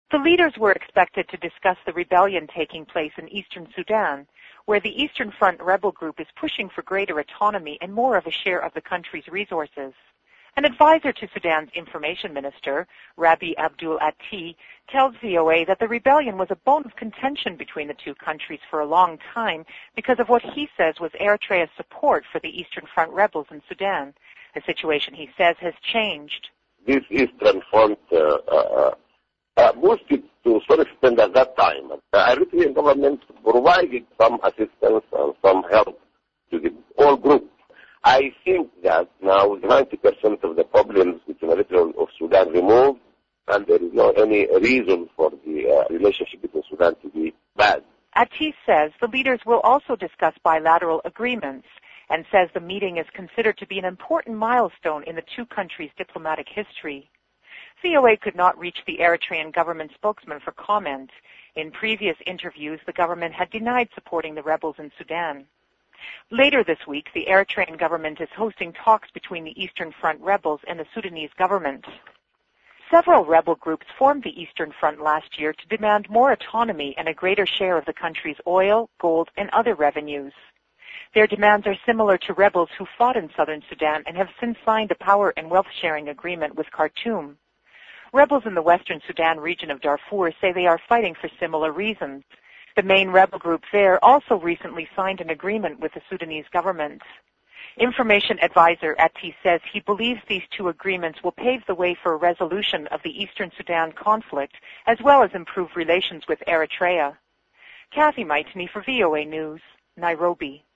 The leaders were expected to discuss the rebellion taking place in eastern Sudan, where the Eastern Front rebel group is pushing for greater autonomy and more of a share of the country's resources. An advisor to Sudan's information minister, Rabi Abdul Ati, tells VOA that the rebellion was a bone of contention between the two countries for a long time because of what he says was Eritrea's support for the Eastern Front rebels in Sudan, a situation he says has changed. This Eastern Front boosted to some extent at that time. The Eritrean government provided some assistance and some help to the whole group. I think that now 90% of the problems between Eritrea of Sudan removed, and there is no any reason for the relationship between Sudan to be bad. Ati says the leaders will also discuss bilateral agreements and says the meeting is considered to be an important milestone in the two countries' diplomatic history. VOA could not reach the Eritrean government spokesman for comment. In previous interviews, the government had denied supporting the rebels in Sudan. Later this week, the Eritrean government is hosting talks between the Eastern Front rebels and the Sudanese government. Several rebel groups formed the Eastern Front last year to demand more autonomy and a greater share of the country's oil, gold, and other revenues. Their demands are similar to rebels who fought in southern Sudan and have since signed a power and wealth-sharing agreement with Khartoum. Rebels in the western Sudan region of Darfur say they are fighting for similar reasons. The main rebel group there also recently signed an agreement with the Sudanese government. Information advisor Ati says he believes these two agreements will pave the way for a resolution of the Eastern Sudan conflict, as well as improve relations with Eritrea. Kathy Maitani for VOA News, Nairobi.